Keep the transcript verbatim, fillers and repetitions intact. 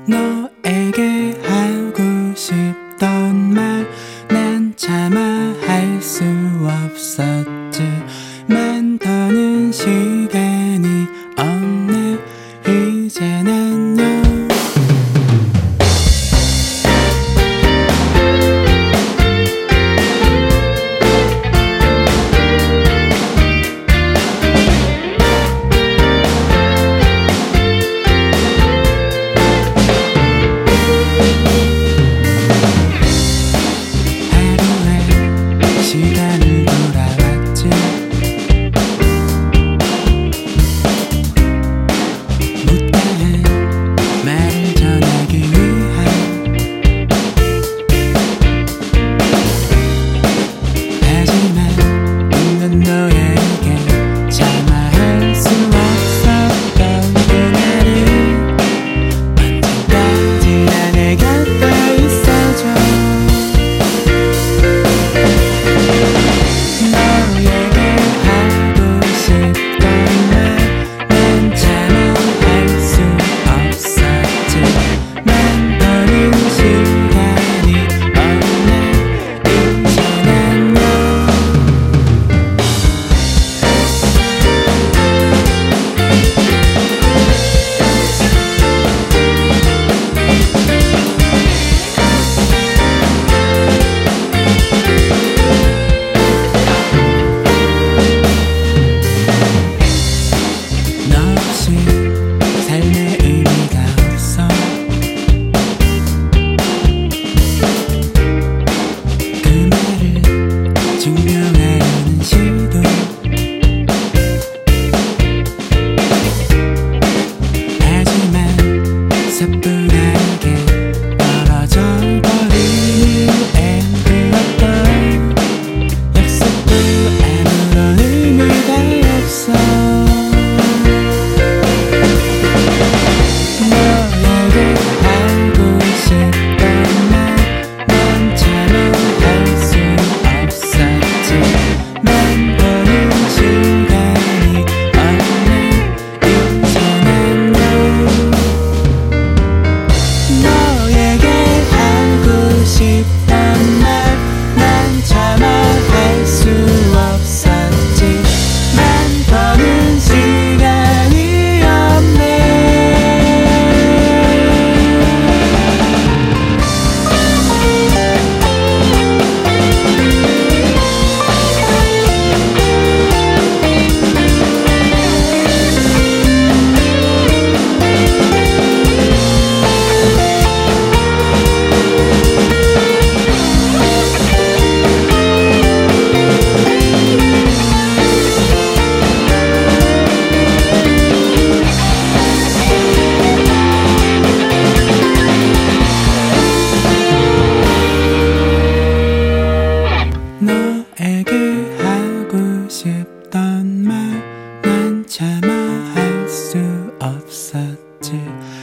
너에게 하고 싶던 말 난 차마 할 수 없었지만 더는 시간이 없네 이젠 안녕. 시간을 돌아왔지. 못다한 말을 전하기 위한 하지만 웃는 너에게 차마 할 수 없었던 그날은 언제까지나 내 곁에 있어줘. 삶의 의미가 없어. 그 말을 증명하려는 시도 하지만 섣불하게 떨어져 버린 후엔 그 어떤 약속도 아무런 의미가 없어. 너에게 하고 싶던 말 난 차마 할 수 없었지.